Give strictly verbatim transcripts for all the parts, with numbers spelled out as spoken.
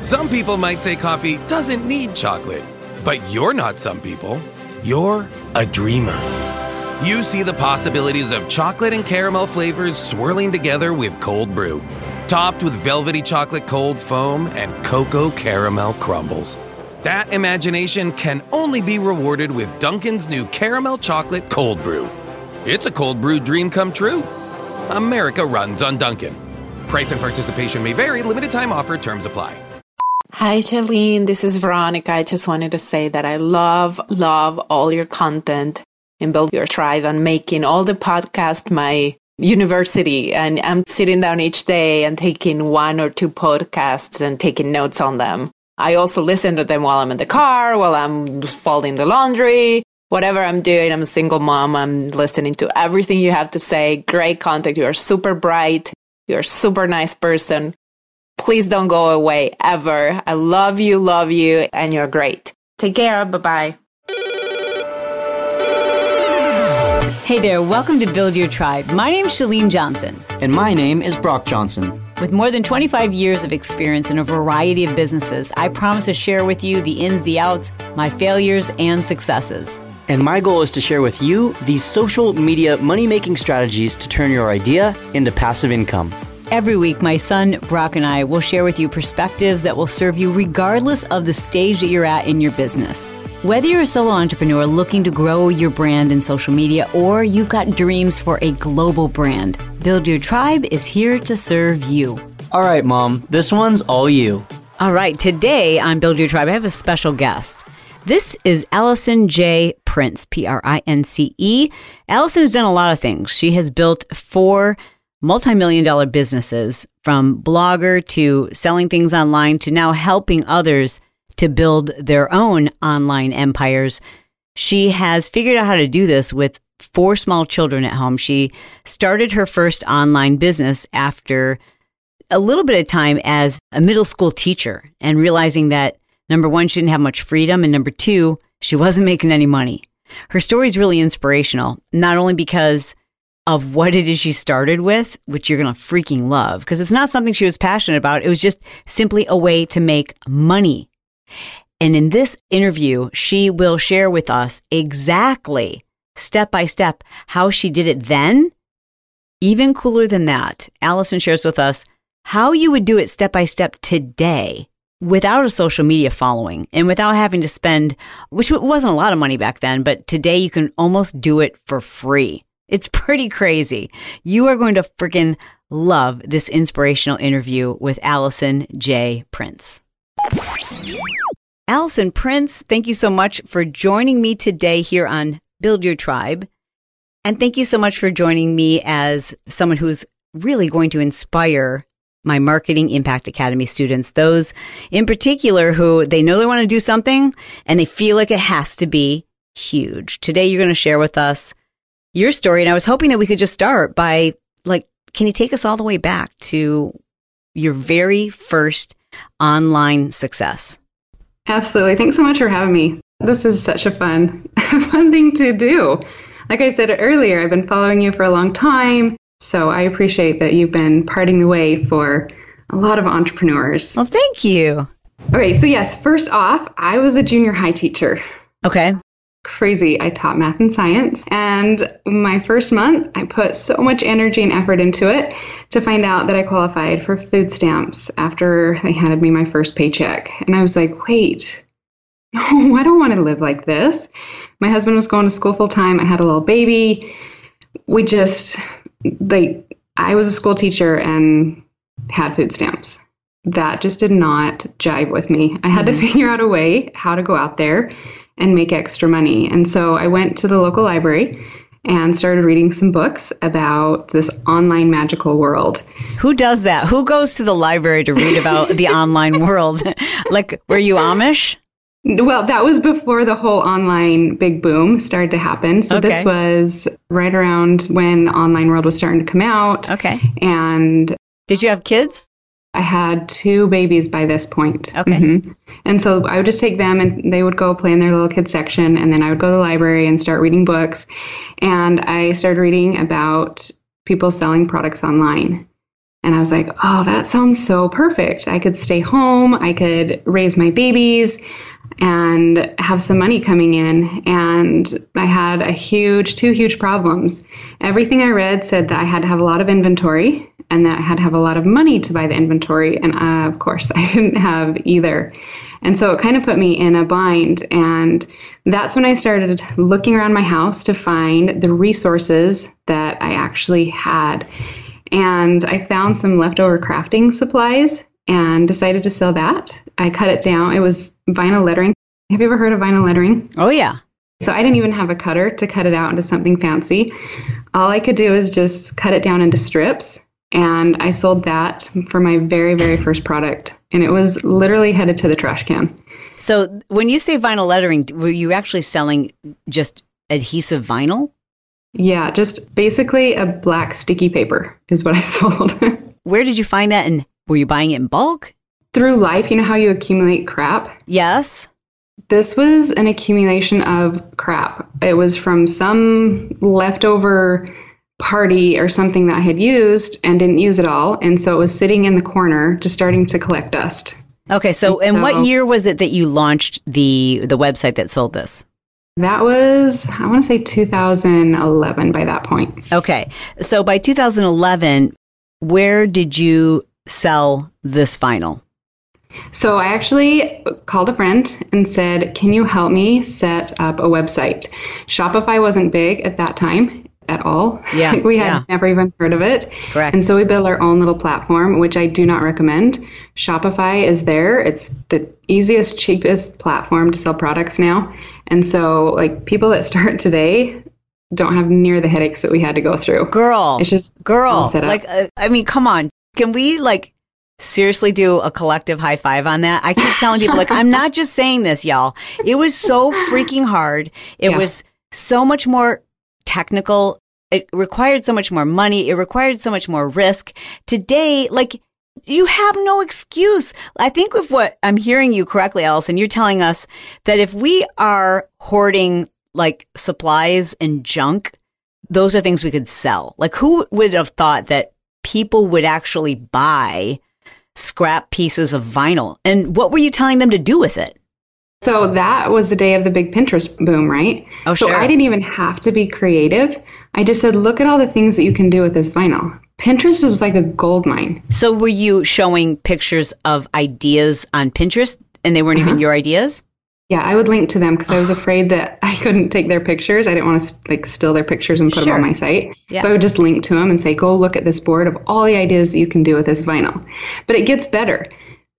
Some people might say coffee doesn't need chocolate, but you're not some people. You're a dreamer. You see the possibilities of chocolate and caramel flavors swirling together with cold brew, topped with velvety chocolate cold foam and cocoa caramel crumbles. That imagination can only be rewarded with Dunkin's new caramel chocolate cold brew. It's a cold brew dream come true. America runs on Dunkin'. Price and participation may vary. Limited time offer. Terms apply. Hi, Shalene. This is Veronica. I just wanted to say that I love, love all your content and Build Your Tribe and making all the podcast my university. And I'm sitting down each day and taking one or two podcasts and taking notes on them. I also listen to them while I'm in the car, while I'm folding the laundry, whatever I'm doing. I'm a single mom. I'm listening to everything you have to say. Great content. You are super bright. You're a super nice person. Please don't go away ever. I love you, love you, and you're great. Take care. Bye-bye. Hey there. Welcome to Build Your Tribe. My name is Shalene Johnson. And my name is Brock Johnson. With more than twenty-five years of experience in a variety of businesses, I promise to share with you the ins, the outs, my failures, and successes. And my goal is to share with you these social media money-making strategies to turn your idea into passive income. Every week, my son, Brock, and I will share with you perspectives that will serve you regardless of the stage that you're at in your business. Whether you're a solo entrepreneur looking to grow your brand in social media or you've got dreams for a global brand, Build Your Tribe is here to serve you. All right, Mom, this one's all you. All right, today on Build Your Tribe, I have a special guest. This is Allison J. Prince, P R I N C E. Allison has done a lot of things. She has built four multi-million dollar businesses, from blogger to selling things online to now helping others to build their own online empires. She has figured out how to do this with four small children at home. She started her first online business after a little bit of time as a middle school teacher and realizing that, number one, she didn't have much freedom, and number two, she wasn't making any money. Her story is really inspirational, not only because of what it is she started with, which you're going to freaking love, because it's not something she was passionate about. It was just simply a way to make money. And in this interview, she will share with us exactly, step by step, how she did it then. Even cooler than that, Allison shares with us how you would do it step by step today without a social media following and without having to spend, which wasn't a lot of money back then, but today you can almost do it for free. It's pretty crazy. You are going to freaking love this inspirational interview with Allison J. Prince. Allison Prince, thank you so much for joining me today here on Build Your Tribe. And thank you so much for joining me as someone who's really going to inspire my Marketing Impact Academy students, those in particular who they know they want to do something and they feel like it has to be huge. Today, you're going to share with us your story. And I was hoping that we could just start by, like, can you take us all the way back to your very first online success? Absolutely. Thanks so much for having me. This is such a fun, fun thing to do. Like I said earlier, I've been following you for a long time. So I appreciate that you've been parting the way for a lot of entrepreneurs. Well, thank you. Okay. So yes, first off, I was a junior high teacher. Okay. Crazy. I taught math and science. And my first month, I put so much energy and effort into it to find out that I qualified for food stamps after they handed me my first paycheck. And I was like, wait, no, I don't want to live like this. My husband was going to school full time. I had a little baby. We just, like, I was a school teacher and had food stamps. That just did not jive with me. I had mm-hmm. to figure out a way how to go out there and make extra money. And so I went to the local library and started reading some books about this online magical world. Who does that? Who goes to the library to read about the online world? Like, were you Amish? Well, that was before the whole online big boom started to happen. So okay. This was right around when the online world was starting to come out. Okay. And did you have kids? I had two babies by this point. Okay. Mm-hmm. And so I would just take them and they would go play in their little kids section. And then I would go to the library and start reading books. And I started reading about people selling products online. And I was like, oh, that sounds so perfect. I could stay home, I could raise my babies and have some money coming in. And I had a huge, two huge problems. Everything I read said that I had to have a lot of inventory and that I had to have a lot of money to buy the inventory. And uh, of course, I didn't have either. And so it kind of put me in a bind. And that's when I started looking around my house to find the resources that I actually had. And I found some leftover crafting supplies and decided to sell that. I cut it down. It was vinyl lettering. Have you ever heard of vinyl lettering? Oh, yeah. So I didn't even have a cutter to cut it out into something fancy. All I could do is just cut it down into strips. And I sold that for my very, very first product. And it was literally headed to the trash can. So when you say vinyl lettering, were you actually selling just adhesive vinyl? Yeah, just basically a black sticky paper is what I sold. Where did you find that? And were you buying it in bulk? Through life, you know how you accumulate crap? Yes. This was an accumulation of crap. It was from some leftover party or something that I had used and didn't use it all. And so it was sitting in the corner, just starting to collect dust. Okay, so and in so, what year was it that you launched the the website that sold this? That was, I want to say two thousand eleven by that point. Okay, so by two thousand eleven, where did you sell this vinyl? So I actually called a friend and said, can you help me set up a website? Shopify wasn't big at that time at all. Yeah, we had yeah. never even heard of it. Correct. And so we built our own little platform, which I do not recommend. Shopify is there. It's the easiest, cheapest platform to sell products now. And so like people that start today don't have near the headaches that we had to go through. Girl, it's just girl, set up. like, uh, I mean, come on. Can we like seriously do a collective high five on that? I keep telling people, like, I'm not just saying this, y'all. It was so freaking hard. It Yeah. was so much more technical. It required so much more money. It required so much more risk. Today, like, you have no excuse. I think with what I'm hearing you correctly, Allison, you're telling us that if we are hoarding like supplies and junk, those are things we could sell. Like, who would have thought that people would actually buy scrap pieces of vinyl? And what were you telling them to do with it? So that was the day of the big Pinterest boom, right? Oh, so sure. I didn't even have to be creative. I just said, look at all the things that you can do with this vinyl. Pinterest was like a gold mine. So were you showing pictures of ideas on Pinterest and they weren't Uh-huh. even your ideas? Yeah, I would link to them because I was afraid that I couldn't take their pictures. I didn't want to like steal their pictures and put Sure. them on my site. Yeah. So I would just link to them and say, go look at this board of all the ideas that you can do with this vinyl. But it gets better.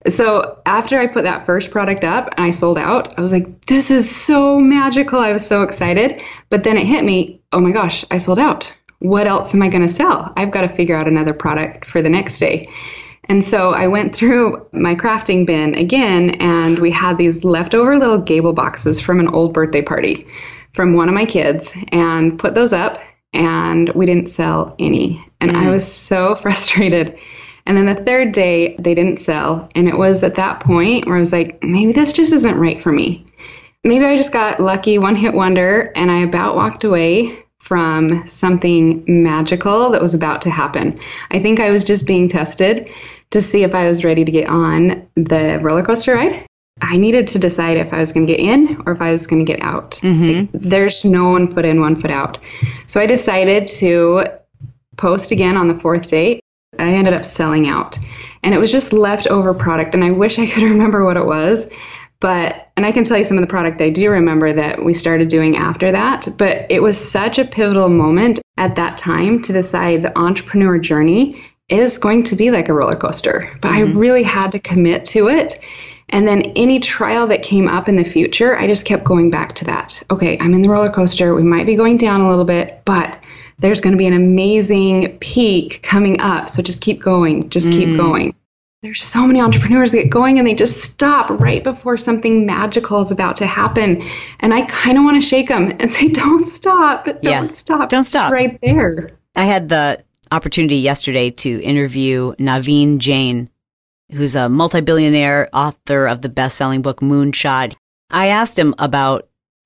So after I put that first product up and I sold out, I was like, this is so magical. I was so excited. But then it hit me, oh my gosh, I sold out. What else am I going to sell? I've got to figure out another product for the next day. And so I went through my crafting bin again, and we had these leftover little gable boxes from an old birthday party from one of my kids, and put those up, and we didn't sell any. And mm. I was so frustrated. And then the third day, they didn't sell. And it was at that point where I was like, maybe this just isn't right for me. Maybe I just got lucky, one hit wonder, and I about walked away from something magical that was about to happen. I think I was just being tested to see if I was ready to get on the roller coaster ride. I needed to decide if I was going to get in or if I was going to get out. Mm-hmm. Like, there's no one foot in, one foot out. So I decided to post again on the fourth day. I ended up selling out, and it was just leftover product. And I wish I could remember what it was, but, and I can tell you some of the product I do remember that we started doing after that, but it was such a pivotal moment at that time to decide the entrepreneur journey is going to be like a roller coaster, but mm-hmm. I really had to commit to it. And then any trial that came up in the future, I just kept going back to that. Okay, I'm in the roller coaster. We might be going down a little bit, but there's going to be an amazing peak coming up. So just keep going, just mm. keep going. There's so many entrepreneurs that get going and they just stop right before something magical is about to happen. And I kind of want to shake them and say, don't stop, don't yeah. stop. Don't stop. It's right there. I had the opportunity yesterday to interview Naveen Jain, who's a multi-billionaire author of the best-selling book Moonshot. I asked him about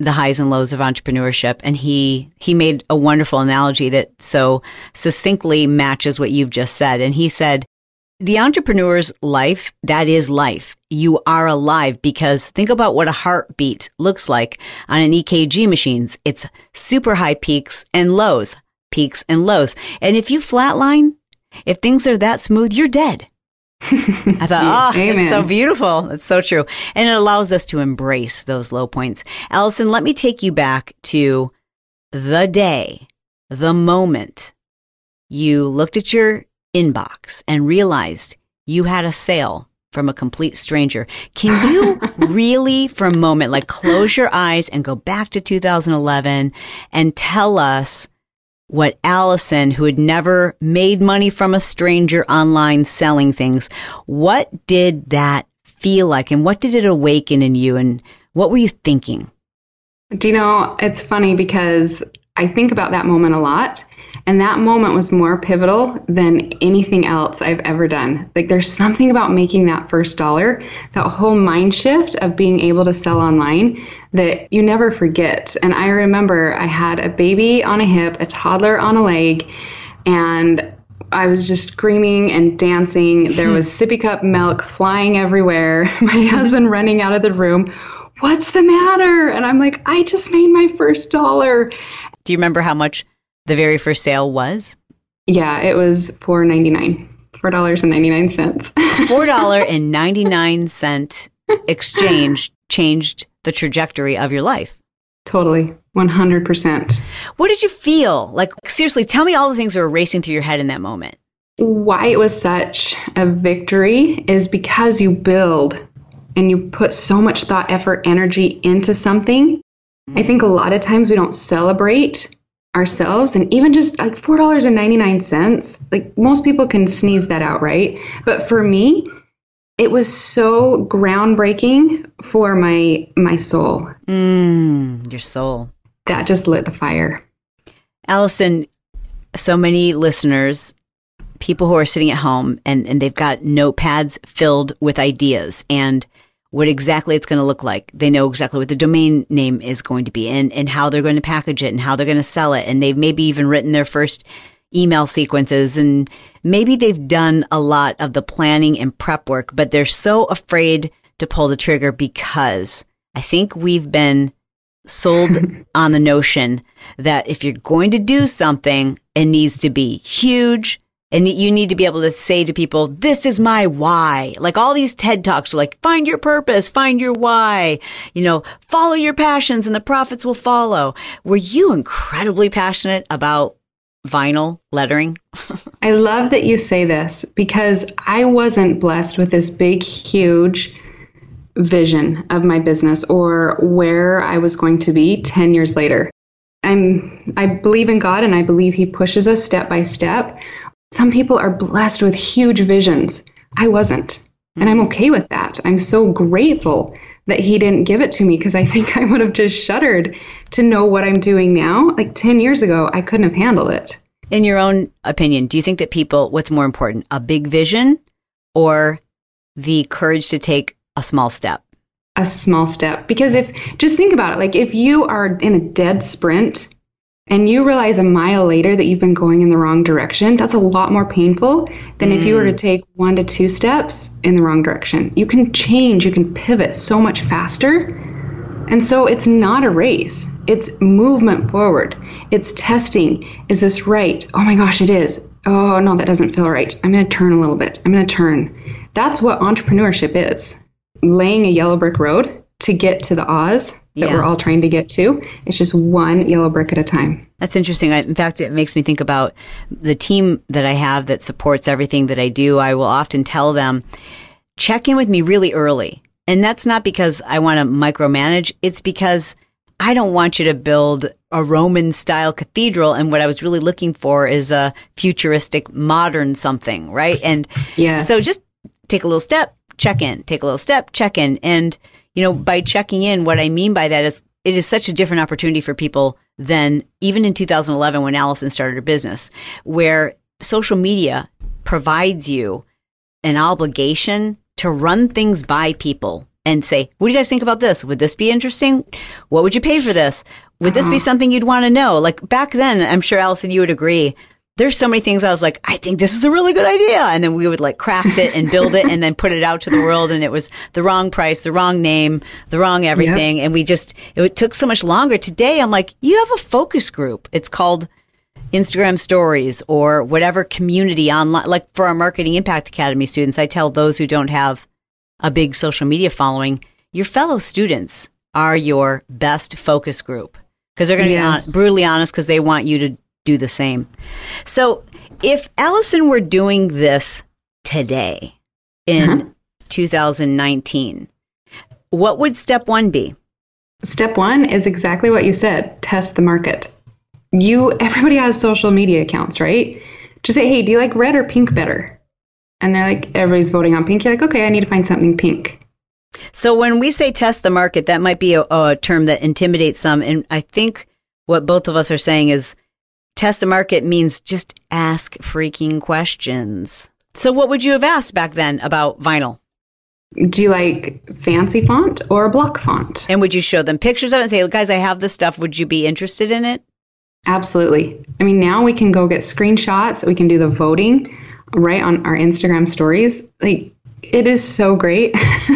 the highs and lows of entrepreneurship, and he he made a wonderful analogy that so succinctly matches what you've just said. And he said, the entrepreneur's life, that is life. You are alive because think about what a heartbeat looks like on an E K G machines. It's super high peaks and lows, peaks and lows. And if you flatline, if things are that smooth, you're dead. I thought, oh, it's so beautiful. It's so true. And it allows us to embrace those low points. Allison, let me take you back to the day, the moment you looked at your inbox and realized you had a sale from a complete stranger. Can you really, for a moment, like close your eyes and go back to two thousand eleven and tell us what Allison, who had never made money from a stranger online selling things, what did that feel like and what did it awaken in you and what were you thinking? Do you know, it's funny because I think about that moment a lot. And that moment was more pivotal than anything else I've ever done. Like there's something about making that first dollar, that whole mind shift of being able to sell online that you never forget. And I remember I had a baby on a hip, a toddler on a leg, and I was just screaming and dancing. There was sippy cup milk flying everywhere. My husband running out of the room. What's the matter? And I'm like, I just made my first dollar. Do you remember how much the very first sale was? Yeah, it was four dollars and ninety-nine cents. four dollars and ninety-nine cents. four dollars and ninety-nine cents exchange changed the trajectory of your life. Totally. one hundred percent. What did you feel? Like, seriously, tell me all the things that were racing through your head in that moment. Why it was such a victory is because you build and you put so much thought, effort, energy into something. Mm-hmm. I think a lot of times we don't celebrate ourselves, and even just like four dollars and ninety-nine cents, like most people can sneeze that out, right? But for me, it was so groundbreaking for my my soul. Mm, your soul. That just lit the fire. Allison, so many listeners, people who are sitting at home and, and they've got notepads filled with ideas and what exactly it's going to look like. They know exactly what the domain name is going to be and, and how they're going to package it and how they're going to sell it. And they've maybe even written their first email sequences and maybe they've done a lot of the planning and prep work, but they're so afraid to pull the trigger because I think we've been sold on the notion that if you're going to do something, it needs to be huge. And you need to be able to say to people, this is my why. Like all these TED Talks are like, find your purpose, find your why, you know, follow your passions and the profits will follow. Were you incredibly passionate about vinyl lettering? I love that you say this because I wasn't blessed with this big, huge vision of my business or where I was going to be ten years later. I'm, I believe in God and I believe He pushes us step by step. Some people are blessed with huge visions. I wasn't. And I'm okay with that. I'm so grateful that He didn't give it to me because I think I would have just shuddered to know what I'm doing now. Like ten years ago, I couldn't have handled it. In your own opinion, do you think that people, what's more important, a big vision or the courage to take a small step? A small step. Because if, just think about it, like if you are in a dead sprint and you realize a mile later that you've been going in the wrong direction, that's a lot more painful than mm. if you were to take one to two steps in the wrong direction. You can change, you can pivot so much faster. And so it's not a race. It's movement forward. It's testing. Is this right? Oh my gosh, it is. Oh no, that doesn't feel right. I'm going to turn a little bit. I'm going to turn. That's what entrepreneurship is. Laying a yellow brick road to get to the Oz that yeah. we're all trying to get to. It's just one yellow brick at a time. That's interesting. I, in fact, it makes me think about the team that I have that supports everything that I do. I will often tell them, check in with me really early. And that's not because I want to micromanage. It's because I don't want you to build a Roman-style cathedral. And what I was really looking for is a futuristic, modern something, right? And yes. so just take a little step, check in. Take a little step, check in. And you know, by checking in, what I mean by that is it is such a different opportunity for people than even in two thousand eleven when Allison started her business, where social media provides you an obligation to run things by people and say, what do you guys think about this? Would this be interesting? What would you pay for this? Would this be something you'd want to know? Like back then, I'm sure, Allison, you would agree. There's so many things I was like, I think this is a really good idea. And then we would like craft it and build it and then put it out to the world. And it was the wrong price, the wrong name, the wrong everything. Yep. And we just, it took so much longer. Today, I'm like, you have a focus group. It's called Instagram Stories or whatever community online. Like for our Marketing Impact Academy students, I tell those who don't have a big social media following, your fellow students are your best focus group. Because they're going to yes. be on, brutally honest because they want you to do the same. So if Allison were doing this today in uh-huh. two thousand nineteen, what would step one be? Step one is exactly what you said. Test the market. You, everybody has social media accounts, right? Just say, hey, do you like red or pink better? And they're like, everybody's voting on pink. You're like, okay, I need to find something pink. So when we say test the market, that might be a, a term that intimidates some. And I think what both of us are saying is test the market means just ask freaking questions. So what would you have asked back then about vinyl? Do you like fancy font or block font? And would you show them pictures of it and say, guys, I have this stuff. Would you be interested in it? Absolutely. I mean, now we can go get screenshots. We can do the voting right on our Instagram stories. Like, it is so great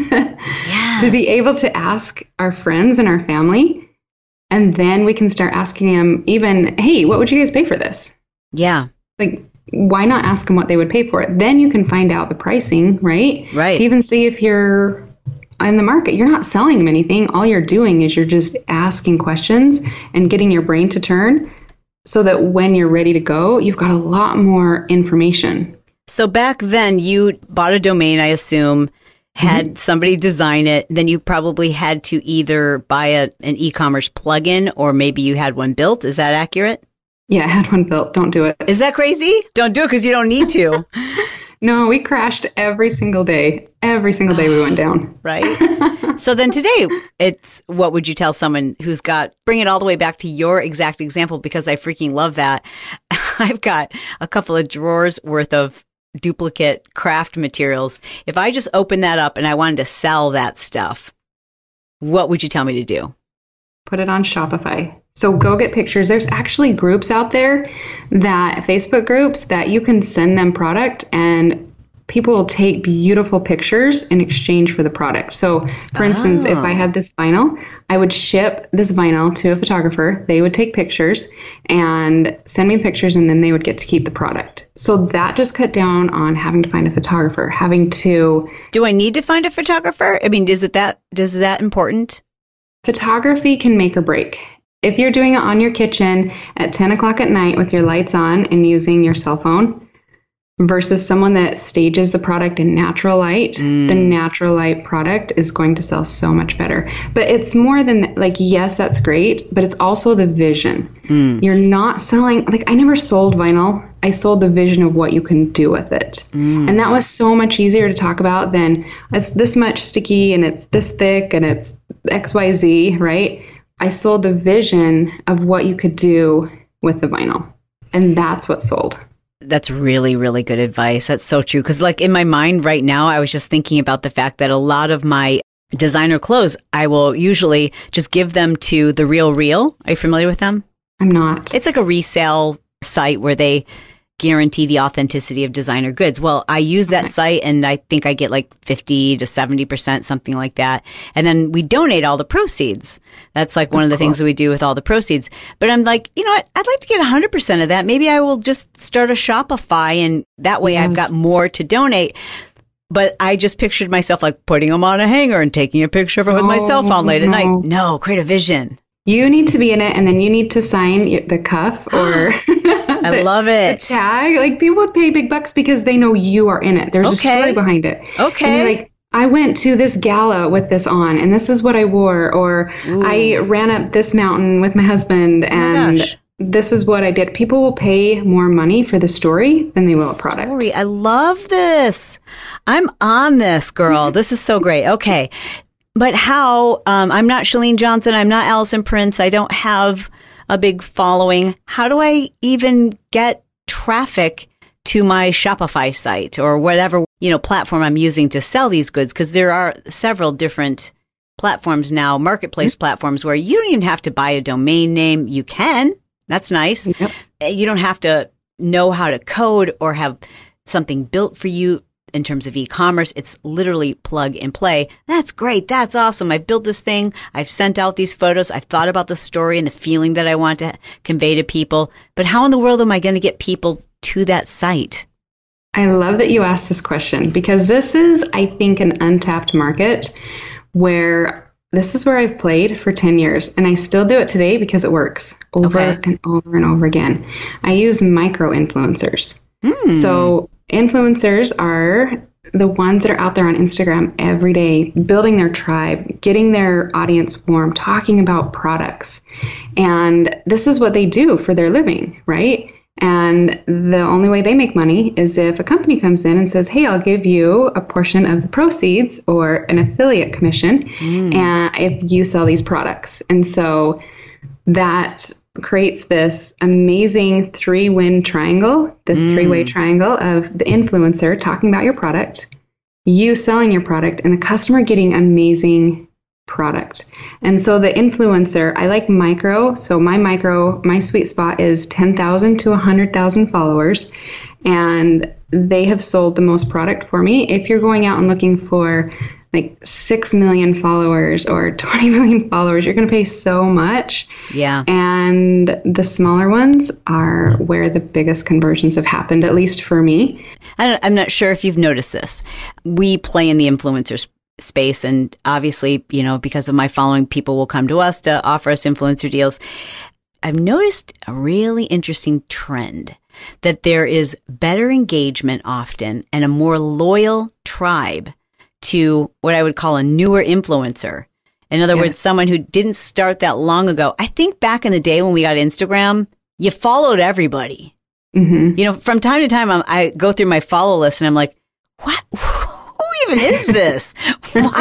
yes. to be able to ask our friends and our family, and then we can start asking them even, hey, what would you guys pay for this? Yeah. Like, why not ask them what they would pay for it? Then you can find out the pricing, right? Right. Even see if you're in the market. You're not selling them anything. All you're doing is you're just asking questions and getting your brain to turn so that when you're ready to go, you've got a lot more information. So back then, you bought a domain, I assume, had mm-hmm. somebody design it. Then you probably had to either buy a, an e-commerce plugin or maybe you had one built. Is that accurate? Yeah, I had one built. Don't do it. Is that crazy? Don't do it because you don't need to. No, we crashed every single day. Every single day we went down. Right. So then today, it's what would you tell someone who's got, bring it all the way back to your exact example because I freaking love that. I've got a couple of drawers worth of duplicate craft materials. If I just opened that up and I wanted to sell that stuff, what would you tell me to do? Put it on Shopify. So go get pictures. There's actually groups out there, that Facebook groups that you can send them product and people will take beautiful pictures in exchange for the product. So for oh. instance, if I had this vinyl, I would ship this vinyl to a photographer. They would take pictures and send me pictures and then they would get to keep the product. So that just cut down on having to find a photographer, having to... Do I need to find a photographer? I mean, is it that, is that important? Photography can make or break. If you're doing it on your kitchen at ten o'clock at night with your lights on and using your cell phone versus someone that stages the product in natural light, mm. the natural light product is going to sell so much better. But it's more than, like, yes, that's great, but it's also the vision. Mm. You're not selling, like, I never sold vinyl. I sold the vision of what you can do with it. Mm. And that was so much easier to talk about than it's this much sticky and it's this thick and it's X Y Z, right? I sold the vision of what you could do with the vinyl. And that's what sold. That's really, really good advice. That's so true. Because like in my mind right now, I was just thinking about the fact that a lot of my designer clothes, I will usually just give them to The Real Real. Are you familiar with them? I'm not. It's like a resale site where they guarantee the authenticity of designer goods. Well, I use that okay. site and I think I get like fifty to seventy percent, something like that. And then we donate all the proceeds. That's like one of the cool. things that we do with all the proceeds. But I'm like, you know what? I'd like to get one hundred percent of that. Maybe I will just start a Shopify and that way yes. I've got more to donate. But I just pictured myself like putting them on a hanger and taking a picture of it with oh, my cell phone late no. at night. No, create a vision. You need to be in it and then you need to sign the cuff or... I love it. The tag. Like, people would pay big bucks because they know you are in it. There's okay. a story behind it. Okay. And you're like, I went to this gala with this on, and this is what I wore. Or Ooh. I ran up this mountain with my husband, and oh this is what I did. People will pay more money for the story than they will a product. Story. I love this. I'm on this, girl. This is so great. Okay. But how, um, I'm not Chalene Johnson. I'm not Allison Prince. I don't have a big following. How do I even get traffic to my Shopify site or whatever, you know, platform I'm using to sell these goods, because there are several different platforms now, marketplace mm-hmm. platforms, where you don't even have to buy a domain name. You can. That's nice. Yep. You don't have to know how to code or have something built for you in terms of e-commerce. It's literally plug and play. That's great. That's awesome. I built this thing. I've sent out these photos. I've thought about the story and the feeling that I want to convey to people. But how in the world am I going to get people to that site? I love that you asked this question, because this is, I think, an untapped market where this is where I've played for ten years, and I still do it today because it works over okay. and over and over again. I use micro influencers. Mm. So influencers are the ones that are out there on Instagram every day, building their tribe, getting their audience warm, talking about products. And this is what they do for their living, right? And the only way they make money is if a company comes in and says, hey, I'll give you a portion of the proceeds or an affiliate commission mm. and if you sell these products. And so that creates this amazing three-win triangle, this mm. three-way triangle of the influencer talking about your product, you selling your product, and the customer getting amazing product. And so the influencer, I like micro. So my micro, my sweet spot is ten thousand to one hundred thousand followers. And they have sold the most product for me. If you're going out and looking for like six million followers or twenty million followers, you're going to pay so much. Yeah. And the smaller ones are where the biggest conversions have happened, at least for me. I don't, I'm not sure if you've noticed this. We play in the influencers space. And obviously, you know, because of my following, people will come to us to offer us influencer deals. I've noticed a really interesting trend that there is better engagement often and a more loyal tribe to what I would call a newer influencer. In other yes. words, someone who didn't start that long ago. I think back in the day when we got Instagram, you followed everybody. Mm-hmm. You know, from time to time, I'm, I go through my follow list and I'm like, what? Who even is this? Why am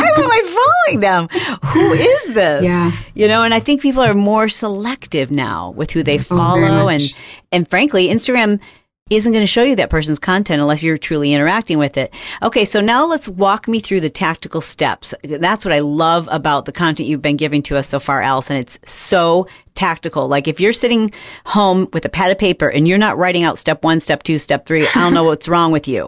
I following them? Who is this? Yeah. You know, and I think people are more selective now with who they follow. Oh, and, and frankly, Instagram isn't going to show you that person's content unless you're truly interacting with it. Okay, so now let's walk me through the tactical steps. That's what I love about the content you've been giving to us so far, Allison. It's so tactical. Like if you're sitting home with a pad of paper and you're not writing out step one, step two, step three, I don't know what's wrong with you.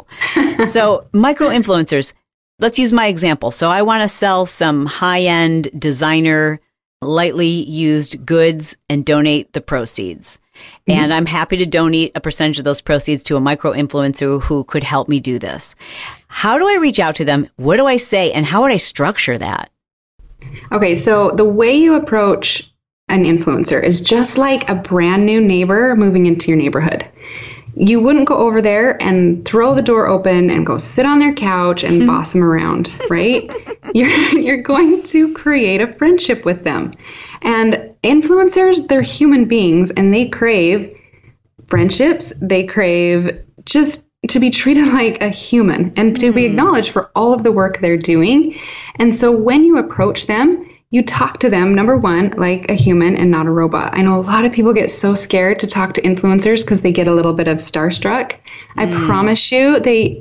So micro influencers, let's use my example. So I want to sell some high-end designer, lightly used goods and donate the proceeds. Mm-hmm. And I'm happy to donate a percentage of those proceeds to a micro influencer who could help me do this. How do I reach out to them? What do I say? And how would I structure that? Okay, so the way you approach an influencer is just like a brand new neighbor moving into your neighborhood. You wouldn't go over there and throw the door open and go sit on their couch and boss them around, right? You're you're going to create a friendship with them. And influencers, they're human beings and they crave friendships. They crave just to be treated like a human and to be acknowledged for all of the work they're doing. And so when you approach them, you talk to them, number one, like a human and not a robot. I know a lot of people get so scared to talk to influencers because they get a little bit of starstruck. Mm. I promise you, they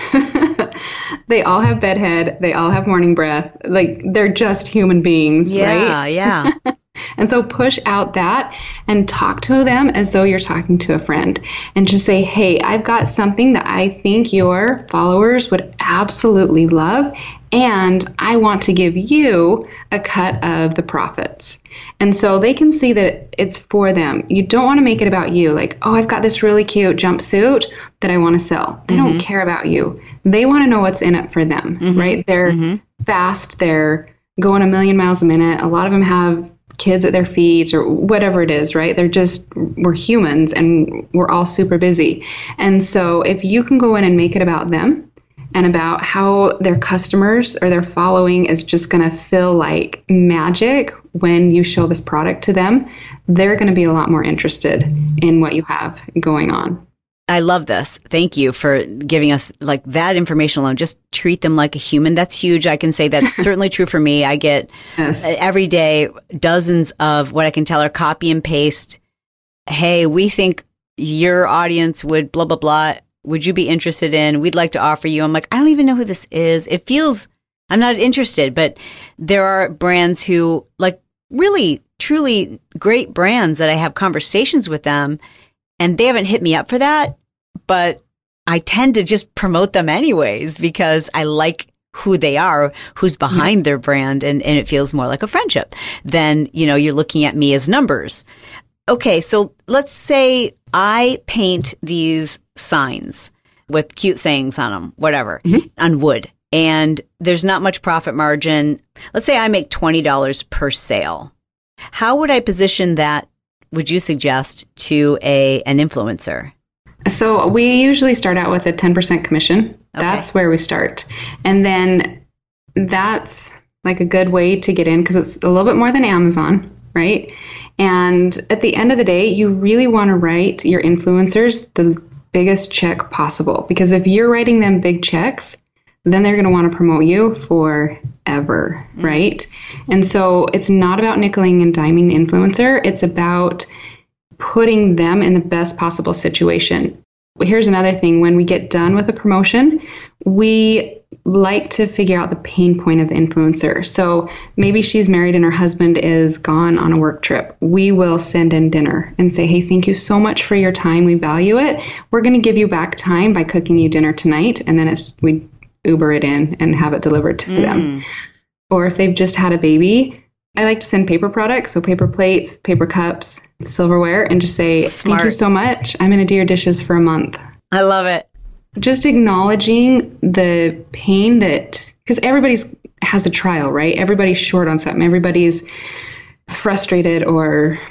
they all have bedhead. They all have morning breath. Like, they're just human beings, yeah, right? Yeah, yeah. And so push out that and talk to them as though you're talking to a friend and just say, hey, I've got something that I think your followers would absolutely love. And I want to give you a cut of the profits. And so they can see that it's for them. You don't want to make it about you. Like, oh, I've got this really cute jumpsuit that I want to sell. They mm-hmm. don't care about you. They want to know what's in it for them, mm-hmm. right? They're mm-hmm. fast. They're going a million miles a minute. A lot of them have kids at their feet or whatever it is, right? They're just, we're humans and we're all super busy. And so if you can go in and make it about them and about how their customers or their following is just going to feel like magic when you show this product to them, they're going to be a lot more interested in what you have going on. I love this. Thank you for giving us like that information alone. Just treat them like a human. That's huge. I can say that's certainly true for me. I get yes. every day dozens of what I can tell are copy and paste. Hey, we think your audience would blah, blah, blah. would you be interested in? We'd like to offer you. I'm like, I don't even know who this is. It feels, I'm not interested, but there are brands who like really, truly great brands that I have conversations with them and they haven't hit me up for that, but I tend to just promote them anyways because I like who they are, who's behind their brand, and, and it feels more like a friendship than, you know, you're looking at me as numbers. Okay, so let's say I paint these signs with cute sayings on them, whatever, mm-hmm. on wood, and there's not much profit margin. Let's say I make twenty dollars per sale. How would I position that, would you suggest, to a an influencer? So we usually start out with a ten percent commission. Okay. That's where we start. And then that's like a good way to get in because it's a little bit more than Amazon, right? And at the end of the day, you really want to write your influencers the biggest check possible. Because if you're writing them big checks, then they're going to want to promote you forever, mm-hmm. right? And so it's not about nickeling and diming the influencer. It's about putting them in the best possible situation. Here's another thing. When we get done with a promotion, we like to figure out the pain point of the influencer. So maybe she's married and her husband is gone on a work trip. We will send in dinner and say, hey, thank you so much for your time. We value it. We're going to give you back time by cooking you dinner tonight. And then it's, we Uber it in and have it delivered to mm. them. Or if they've just had a baby, I like to send paper products, so paper plates, paper cups, silverware, and just say, Smart. Thank you so much. I'm going to do your dishes for a month. I love it. Just acknowledging the pain that, because everybody's has a trial, right? Everybody's short on something. Everybody's frustrated or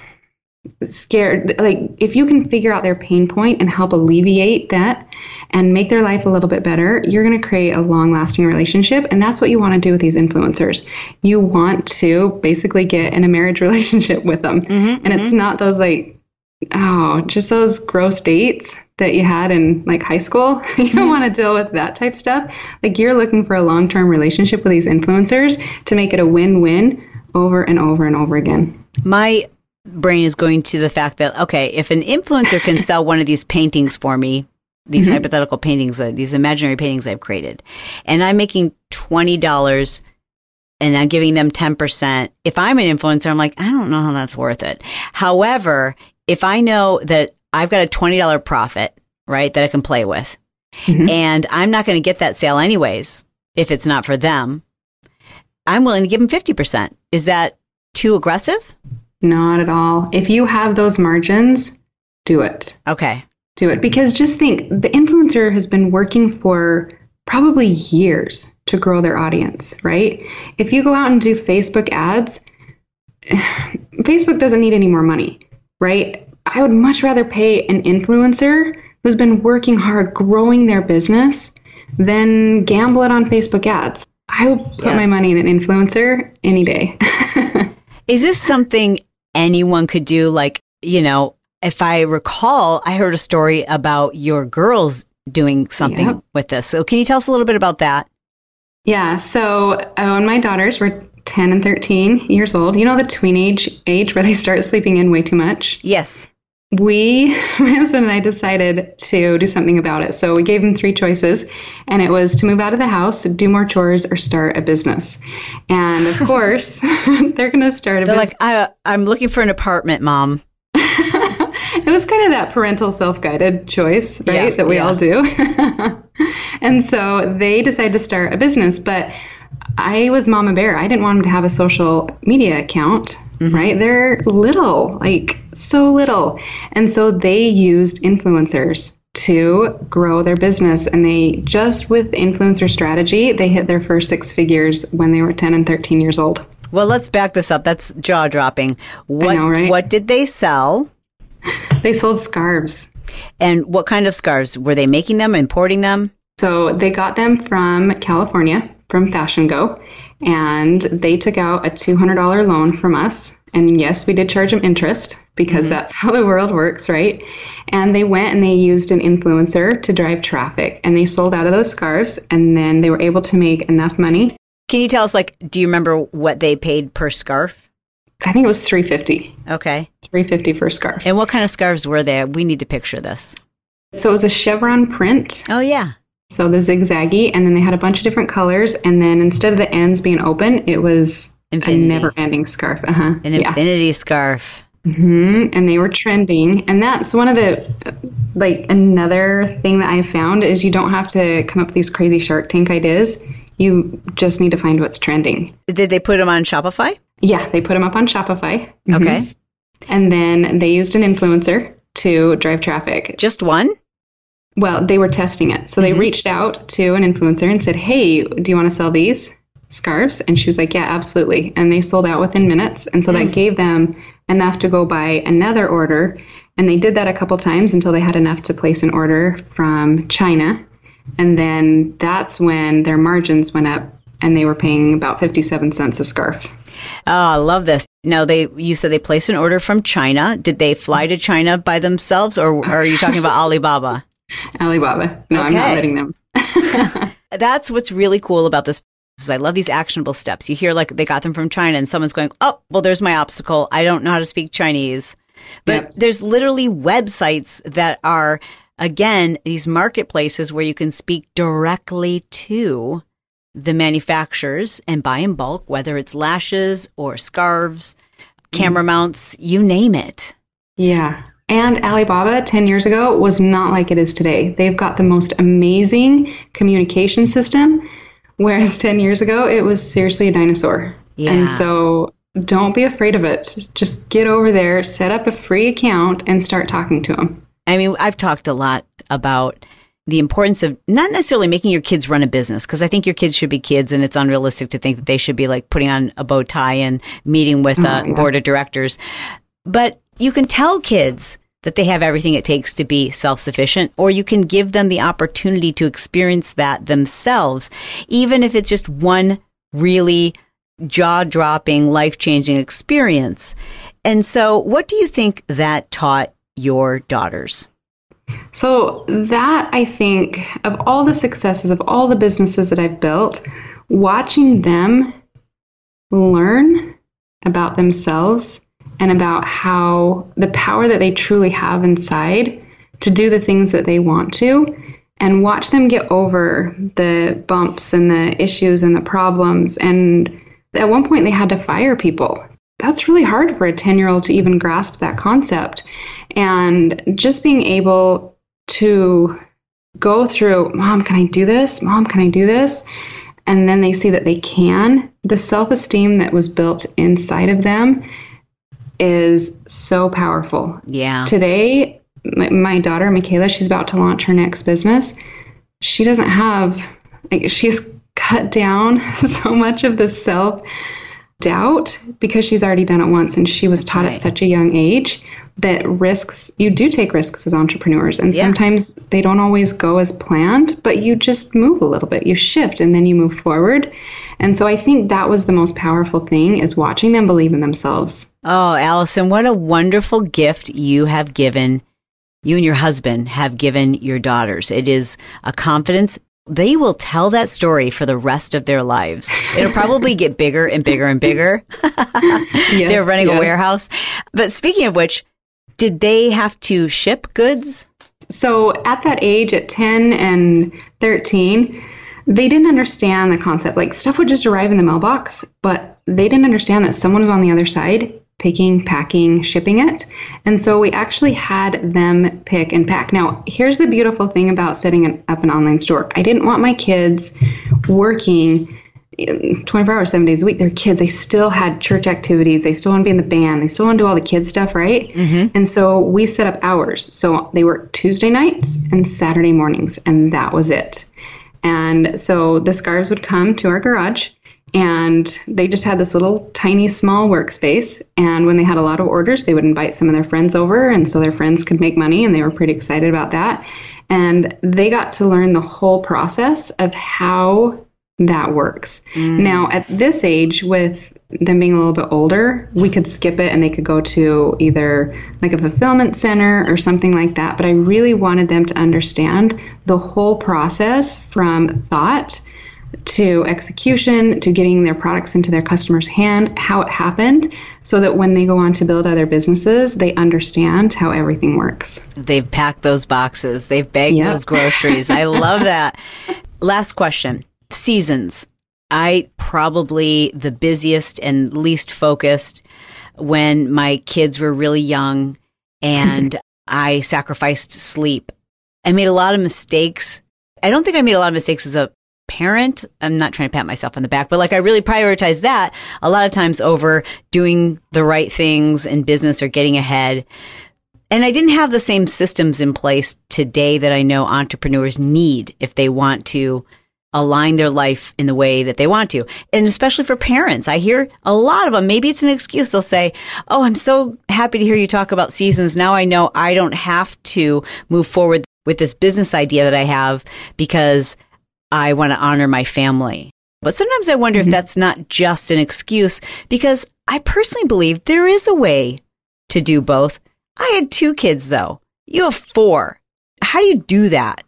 scared. Like, if you can figure out their pain point and help alleviate that and make their life a little bit better, you're going to create a long-lasting relationship. And that's what you want to do with these influencers. You want to basically get in a marriage relationship with them. Mm-hmm, and mm-hmm. it's not those like, oh, just those gross dates that you had in like high school. You don't want to deal with that type stuff. Like, you're looking for a long-term relationship with these influencers to make it a win-win over and over and over again. My brain is going to the fact that, okay, if an influencer can sell one of these paintings for me, these mm-hmm. hypothetical paintings, uh, these imaginary paintings I've created, and I'm making twenty dollars and I'm giving them ten percent. If I'm an influencer, I'm like, I don't know how that's worth it. However, if I know that I've got a twenty dollars profit, right, that I can play with, mm-hmm. and I'm not going to get that sale anyways, if it's not for them, I'm willing to give them fifty percent. Is that too aggressive? Not at all. If you have those margins, do it. Okay. Do it. Because just think, the influencer has been working for probably years to grow their audience, right? If you go out and do Facebook ads, Facebook doesn't need any more money, right? I would much rather pay an influencer who's been working hard growing their business than gamble it on Facebook ads. I would put yes. my money in an influencer any day. Is this something anyone could do? Like, you know, if I recall, I heard a story about your girls doing something yep. with this. So can you tell us a little bit about that? Yeah. So uh, when my daughters were ten and thirteen years old, you know, the tween age age where they start sleeping in way too much? Yes. We, my husband and I, decided to do something about it. So we gave them three choices, and it was to move out of the house, do more chores, or start a business. And of course, they're going to start a they're business. They're like, I, I'm looking for an apartment, Mom. It was kind of that parental self-guided choice, right, yeah, that we yeah. all do. And so they decided to start a business, but I was Mama Bear. I didn't want them to have a social media account, mm-hmm. right? They're little, like so little. And so they used influencers to grow their business. And they just with influencer strategy, they hit their first six figures when they were ten and thirteen years old. Well, let's back this up. That's jaw-dropping. What, I know, right? What did they sell? They sold scarves. And what kind of scarves? Were they making them, importing them? So they got them from California, from Fashion Go, and they took out a two hundred dollars loan from us. And yes, we did charge them interest because mm-hmm. that's how the world works, right? And they went and they used an influencer to drive traffic, and they sold out of those scarves, and then they were able to make enough money. Can you tell us, like, do you remember what they paid per scarf? I think it was three hundred fifty dollars. Okay. three hundred fifty dollars for a scarf. And what kind of scarves were they? We need to picture this. So it was a chevron print. Oh, yeah. So the zigzaggy, and then they had a bunch of different colors, and then instead of the ends being open, it was infinity. A never-ending scarf. Uh-huh. An yeah. infinity scarf. Mm-hmm. And they were trending, and that's one of the, like, another thing that I found is you don't have to come up with these crazy Shark Tank ideas. You just need to find what's trending. Did they put them on Shopify? Yeah, they put them up on Shopify. Mm-hmm. Okay. And then they used an influencer to drive traffic. Just one? Well, they were testing it. So they mm-hmm. reached out to an influencer and said, hey, do you want to sell these scarves? And she was like, yeah, absolutely. And they sold out within minutes. And so mm. that gave them enough to go buy another order. And they did that a couple times until they had enough to place an order from China. And then that's when their margins went up and they were paying about fifty-seven cents a scarf. Oh, I love this. Now, they you said they placed an order from China. Did they fly to China by themselves, or, or are you talking about Alibaba? Alibaba. No, okay. I'm not letting them. That's what's really cool about this. Is I love these actionable steps. You hear like they got them from China and someone's going, oh, well, there's my obstacle. I don't know how to speak Chinese. But yep. there's literally websites that are, again, these marketplaces where you can speak directly to the manufacturers and buy in bulk, whether it's lashes or scarves, camera mm. mounts, you name it. Yeah. And Alibaba ten years ago was not like it is today. They've got the most amazing communication system, whereas ten years ago, it was seriously a dinosaur. Yeah. And so don't be afraid of it. Just get over there, set up a free account, and start talking to them. I mean, I've talked a lot about the importance of not necessarily making your kids run a business, because I think your kids should be kids, and it's unrealistic to think that they should be like putting on a bow tie and meeting with a oh, yeah. board of directors. But you can tell kids that they have everything it takes to be self-sufficient, or you can give them the opportunity to experience that themselves, even if it's just one really jaw-dropping, life-changing experience. And so what do you think that taught your daughters? So that, I think, of all the successes of all the businesses that I've built, watching them learn about themselves and about how the power that they truly have inside to do the things that they want to, and watch them get over the bumps and the issues and the problems. And at one point they had to fire people. That's really hard for a ten-year-old to even grasp that concept. And just being able to go through, Mom, can I do this? Mom, can I do this? And then they see that they can. The self-esteem that was built inside of them is so powerful. Yeah. Today, my, my daughter, Michaela, she's about to launch her next business. She doesn't have, like, she's cut down so much of the self-doubt because she's already done it once, and she was That's taught right. at such a young age that risks, you do take risks as entrepreneurs, and yeah. sometimes they don't always go as planned, but you just move a little bit, you shift, and then you move forward. And so I think that was the most powerful thing, is watching them believe in themselves. Oh, Allison, what a wonderful gift you have given, you and your husband have given your daughters. It is a confidence. They will tell that story for the rest of their lives. It'll probably get bigger and bigger and bigger. yes, They're running yes. a warehouse. But speaking of which, did they have to ship goods? So at that age, at ten and thirteen, they didn't understand the concept. Like, stuff would just arrive in the mailbox, but they didn't understand that someone was on the other side picking, packing, shipping it. And so we actually had them pick and pack. Now, here's the beautiful thing about setting an, up an online store. I didn't want my kids working twenty-four hours, seven days a week. They're kids. They still had church activities. They still want to be in the band. They still want to do all the kids stuff, right? Mm-hmm. And so we set up hours. So they worked Tuesday nights and Saturday mornings, and that was it. And so the scarves would come to our garage, and they just had this little tiny small workspace. And when they had a lot of orders, they would invite some of their friends over, and so their friends could make money, and they were pretty excited about that. And they got to learn the whole process of how that works. Mm. Now, at this age, with them being a little bit older, we could skip it and they could go to either like a fulfillment center or something like that. But I really wanted them to understand the whole process from thought to execution, to getting their products into their customers' hand, how it happened, so that when they go on to build other businesses, they understand how everything works. They've packed those boxes. They've bagged Yep. those groceries. I love that. Last question. Seasons. I probably the busiest and least focused when my kids were really young, and I sacrificed sleep. I made a lot of mistakes. I don't think I made a lot of mistakes as a parent. I'm not trying to pat myself on the back, but like I really prioritized that a lot of times over doing the right things in business or getting ahead. And I didn't have the same systems in place today that I know entrepreneurs need if they want to align their life in the way that they want to. And especially for parents, I hear a lot of them, maybe it's an excuse. They'll say, oh, I'm so happy to hear you talk about seasons. Now I know I don't have to move forward with this business idea that I have because I want to honor my family. But sometimes I wonder mm-hmm. if that's not just an excuse, because I personally believe there is a way to do both. I had two kids, though. You have four. How do you do that?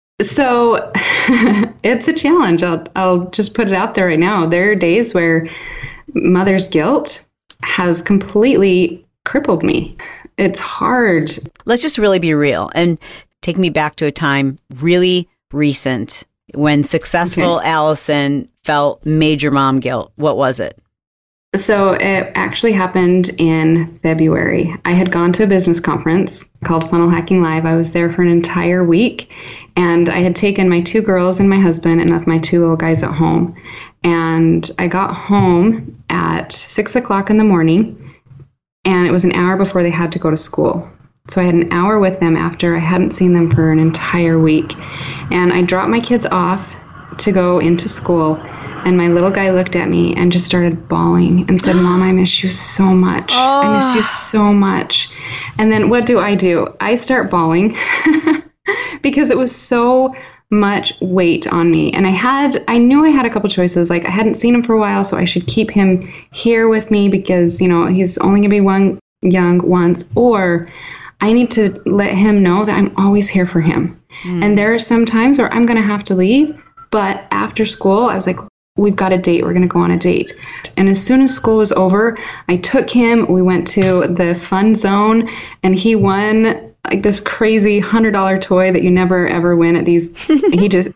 So it's a challenge. I'll, I'll just put it out there right now. There are days where mother's guilt has completely crippled me. It's hard. Let's just really be real and take me back to a time really recent when successful okay. Allison felt major mom guilt. What was it? So it actually happened in February. I had gone to a business conference called Funnel Hacking Live. I was there for an entire week, and I had taken my two girls and my husband and left my two little guys at home. And I got home at six o'clock in the morning, and it was an hour before they had to go to school. So I had an hour with them after I hadn't seen them for an entire week. And I dropped my kids off to go into school. And my little guy looked at me and just started bawling and said, Mom, I miss you so much. Oh. I miss you so much. And then what do I do? I start bawling because it was so much weight on me. And I had, I knew I had a couple choices. Like I hadn't seen him for a while, so I should keep him here with me because, you know, he's only going to be one young once, or I need to let him know that I'm always here for him. Mm. And there are some times where I'm going to have to leave. But after school, I was like, we've got a date. We're going to go on a date. And as soon as school was over, I took him. We went to the fun zone, and he won like this crazy one hundred dollars toy that you never, ever win at these. he just,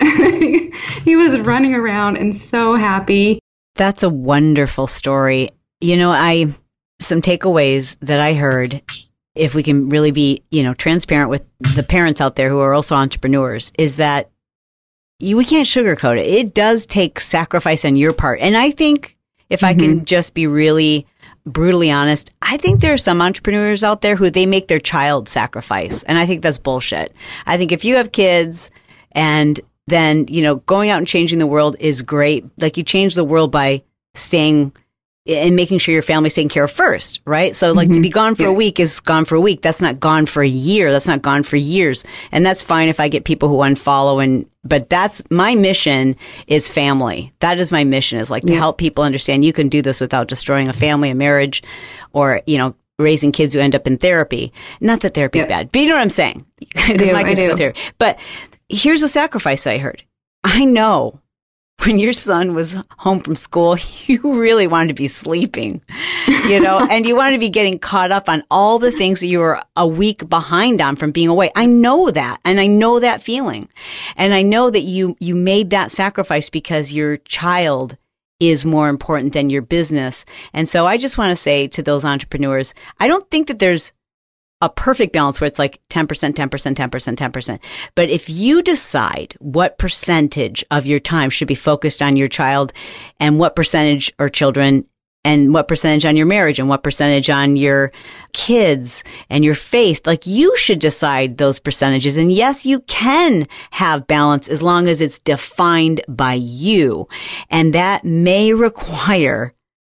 he was running around and so happy. That's a wonderful story. You know, I, some takeaways that I heard, if we can really be, you know, transparent with the parents out there who are also entrepreneurs, is that You, we can't sugarcoat it. It does take sacrifice on your part. And I think if mm-hmm. I can just be really brutally honest, I think there are some entrepreneurs out there who they make their child sacrifice. And I think that's bullshit. I think if you have kids and then, you know, going out and changing the world is great. Like you change the world by staying and making sure your family's taken care of first, right? So like mm-hmm. to be gone for yeah. a week is gone for a week. That's not gone for a year. That's not gone for years. And that's fine if I get people who unfollow and, but that's my mission is family. That is my mission is like to yeah. help people understand you can do this without destroying a family, a marriage, or, you know, raising kids who end up in therapy. Not that therapy is yeah. bad, but you know what I'm saying? Because my kids go therapy. But here's a sacrifice I heard. I know. When your son was home from school, you really wanted to be sleeping, you know, and you wanted to be getting caught up on all the things that you were a week behind on from being away. I know that. And I know that feeling. And I know that you, you made that sacrifice because your child is more important than your business. And so I just want to say to those entrepreneurs, I don't think that there's a perfect balance where it's like ten percent, ten percent, ten percent, ten percent. But if you decide what percentage of your time should be focused on your child and what percentage or children and what percentage on your marriage and what percentage on your kids and your faith, like you should decide those percentages. And yes, you can have balance as long as it's defined by you. And that may require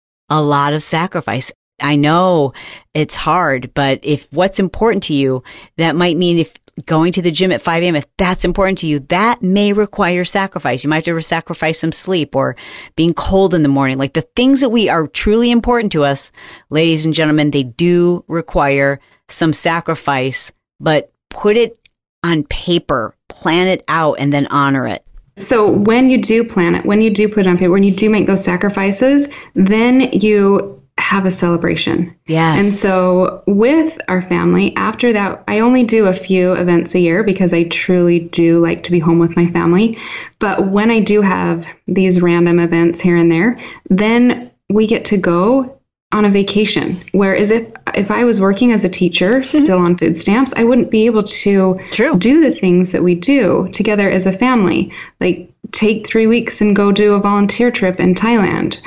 a lot of sacrifice. I know it's hard, but if what's important to you, that might mean if going to the gym at five a.m., if that's important to you, that may require sacrifice. You might have to sacrifice some sleep or being cold in the morning. Like the things that we are truly important to us, ladies and gentlemen, they do require some sacrifice, but put it on paper, plan it out, and then honor it. So when you do plan it, when you do put it on paper, when you do make those sacrifices, then you have a celebration. Yes. And so with our family, after that, I only do a few events a year because I truly do like to be home with my family. But when I do have these random events here and there, then we get to go on a vacation. Whereas if if I was working as a teacher, still on food stamps, I wouldn't be able to True. do the things that we do together as a family, like take three weeks and go do a volunteer trip in Thailand,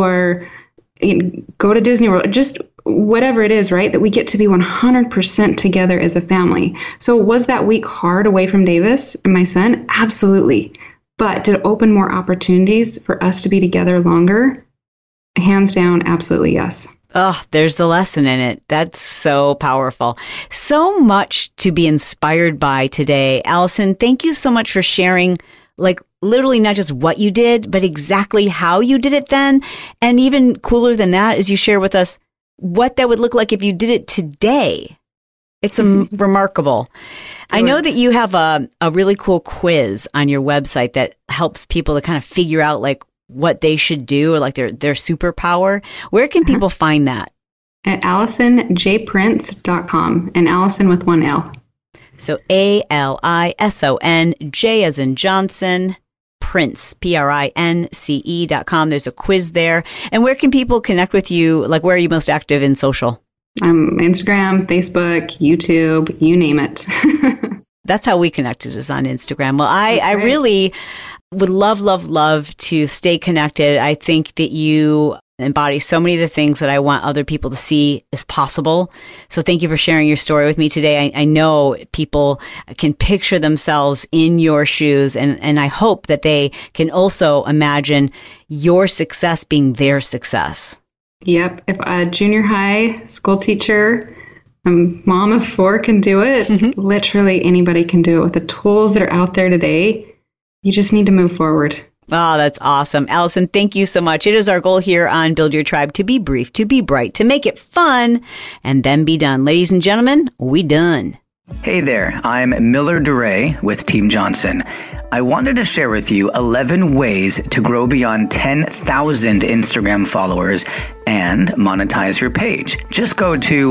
or you know, go to Disney World, just whatever it is, right? That we get to be one hundred percent together as a family. So was that week hard away from Davis and my son? Absolutely. But did it open more opportunities for us to be together longer? Hands down, absolutely yes. Oh, there's the lesson in it. That's so powerful. So much to be inspired by today. Allison, thank you so much for sharing, like literally not just what you did, but exactly how you did it then. And even cooler than that is you share with us what that would look like if you did it today. It's um, remarkable. I know that you have a, a really cool quiz on your website that helps people to kind of figure out like what they should do or like their, their superpower. Where can people find that? At allison j prince dot com, and Allison with one L. So A L I S O N, J as in Johnson, Prince, P R I N C E dot com. There's a quiz there. And where can people connect with you? Like, where are you most active in social? Um, Instagram, Facebook, YouTube, you name it. That's how we connected, is on Instagram. Well, I, I really would love, love, love to stay connected. I think that you embody so many of the things that I want other people to see as possible. So thank you for sharing your story with me today. I, I know people can picture themselves in your shoes, and, and I hope that they can also imagine your success being their success. Yep. If a junior high school teacher, a mom of four can do it, mm-hmm. literally anybody can do it with the tools that are out there today. You just need to move forward. Oh, that's awesome. Allison, thank you so much. It is our goal here on Build Your Tribe to be brief, to be bright, to make it fun, and then be done. Ladies and gentlemen, we done. Hey there, I'm Miller DeRay with Team Johnson. I wanted to share with you eleven ways to grow beyond ten thousand Instagram followers and monetize your page. Just go to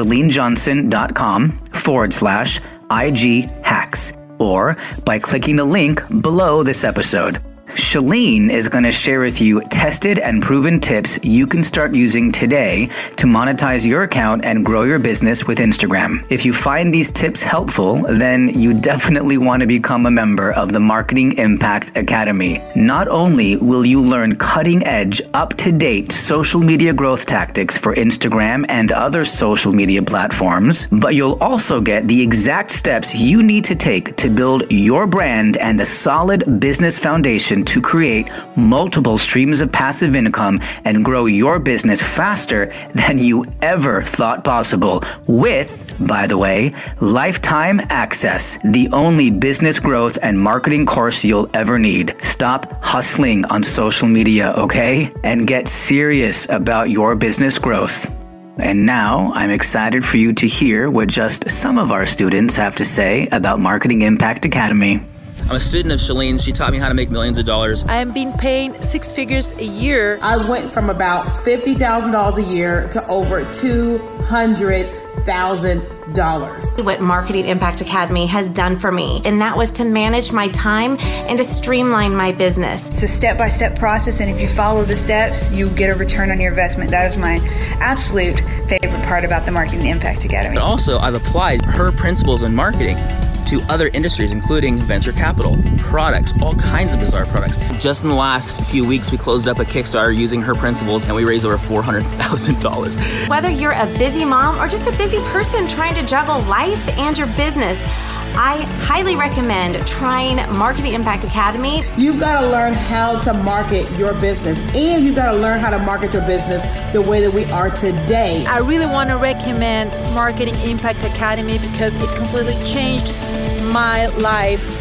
shalenjohnson.com forward slash IG hacks or by clicking the link below this episode. Shalene is going to share with you tested and proven tips you can start using today to monetize your account and grow your business with Instagram. If you find these tips helpful, then you definitely want to become a member of the Marketing Impact Academy. Not only will you learn cutting-edge, up-to-date social media growth tactics for Instagram and other social media platforms, but you'll also get the exact steps you need to take to build your brand and a solid business foundation to create multiple streams of passive income and grow your business faster than you ever thought possible with, by the way, lifetime access, the only business growth and marketing course you'll ever need. Stop hustling on social media, okay? And get serious about your business growth. And now I'm excited for you to hear what just some of our students have to say about Marketing Impact Academy. I'm a student of Shalene. She taught me how to make millions of dollars. I am being paid six figures a year. I went from about fifty thousand dollars a year to over two hundred thousand dollars. What Marketing Impact Academy has done for me, and that was to manage my time and to streamline my business. It's a step-by-step process, and if you follow the steps, you get a return on your investment. That is my absolute favorite part about the Marketing Impact Academy. But also, I've applied her principles in marketing to other industries, including venture capital, products, all kinds of bizarre products. Just in the last few weeks, we closed up a Kickstarter using her principles, and we raised over four hundred thousand dollars. Whether you're a busy mom or just a busy person trying to juggle life and your business, I highly recommend trying Marketing Impact Academy. You've got to learn how to market your business, and you've got to learn how to market your business the way that we are today. I really want to recommend Marketing Impact Academy because it completely changed my life.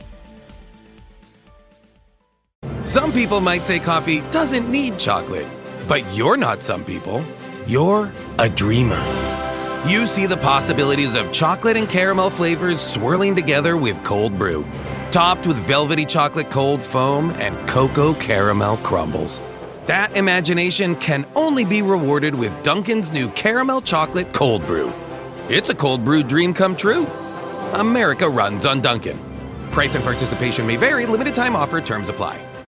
Some people might say coffee doesn't need chocolate, But you're not some people. You're a dreamer. You see the possibilities of chocolate and caramel flavors swirling together with cold brew, topped with velvety chocolate cold foam and cocoa caramel crumbles. That imagination can only be rewarded with Dunkin's new caramel chocolate cold brew. It's a cold brew dream come true. America runs on Dunkin'. Price and participation may vary. Limited time offer. Terms apply.